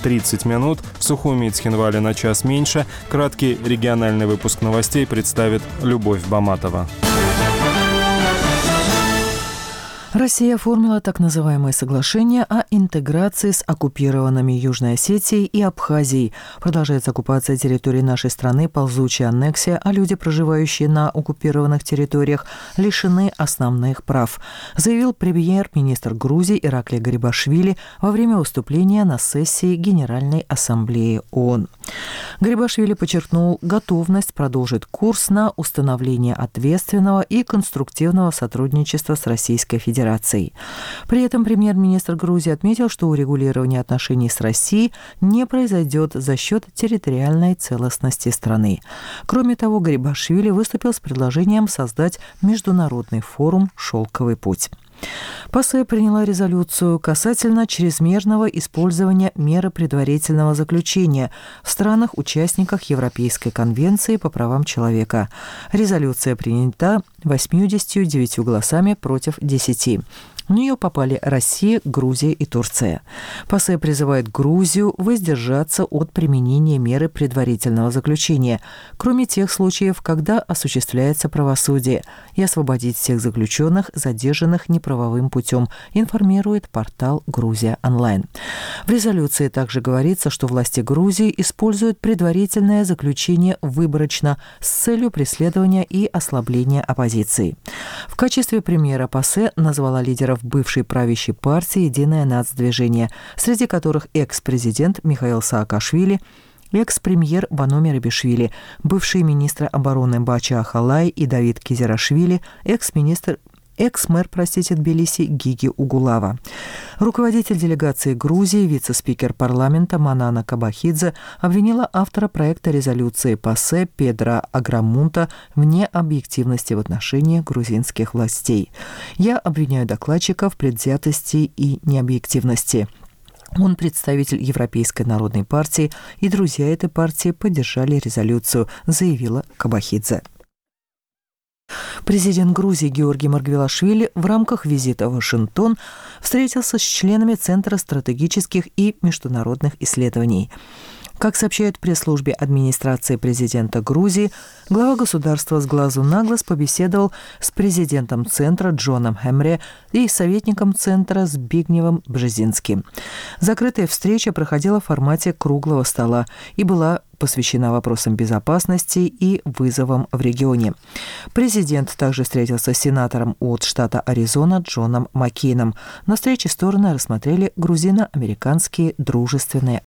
30 минут, в Сухуми и Цхинвале на час меньше. Краткий региональный выпуск новостей представит Любовь Баматова. Россия оформила так называемое соглашение о интеграции с оккупированными Южной Осетией и Абхазией. Продолжается оккупация территории нашей страны, ползучая аннексия, а люди, проживающие на оккупированных территориях, лишены основных прав, заявил премьер-министр Грузии Ираклий Гарибашвили во время выступления на сессии Генеральной Ассамблеи ООН. Гарибашвили подчеркнул готовность продолжить курс на установление ответственного и конструктивного сотрудничества с Российской Федерацией. При этом премьер-министр Грузии отметил, что урегулирование отношений с Россией не произойдет за счет территориальной целостности страны. Кроме того, Гарибашвили выступил с предложением создать международный форум «Шелковый путь». ПАСЕ приняла резолюцию касательно чрезмерного использования меры предварительного заключения в странах-участниках Европейской конвенции по правам человека. Резолюция принята 89 голосами против 10. В нее попали Россия, Грузия и Турция. ПАСЕ призывает Грузию воздержаться от применения меры предварительного заключения, кроме тех случаев, когда осуществляется правосудие, и освободить всех заключенных, задержанных неправовым путем, информирует портал «Грузия онлайн». В резолюции также говорится, что власти Грузии используют предварительное заключение выборочно с целью преследования и ослабления оппозиции. В качестве примера ПАСЕ назвала лидеров бывшей правящей партии «Единое нацдвижение», среди которых экс-президент Михаил Саакашвили, экс-премьер Баноми Рабишвили, бывший министр обороны Бача Ахалай и Давид Кизерашвили, экс-мэр Тбилиси Гиги Угулава. Руководитель делегации Грузии, вице-спикер парламента Манана Кабахидзе обвинила автора проекта резолюции ПАСЕ Педро Аграмунта в необъективности в отношении грузинских властей. «Я обвиняю докладчика в предвзятости и необъективности. Он представитель Европейской народной партии, и друзья этой партии поддержали резолюцию», заявила Кабахидзе. Президент Грузии Георгий Маргвелашвили в рамках визита в Вашингтон встретился с членами Центра стратегических и международных исследований. Как сообщают в пресс-службе администрации президента Грузии, глава государства с глазу на глаз побеседовал с президентом Центра Джоном Хемре и советником Центра Збигневом Бжезинским. Закрытая встреча проходила в формате круглого стола и была посвящена вопросам безопасности и вызовам в регионе. Президент также встретился с сенатором от штата Аризона Джоном Маккейном. На встрече стороны рассмотрели грузино-американские дружественные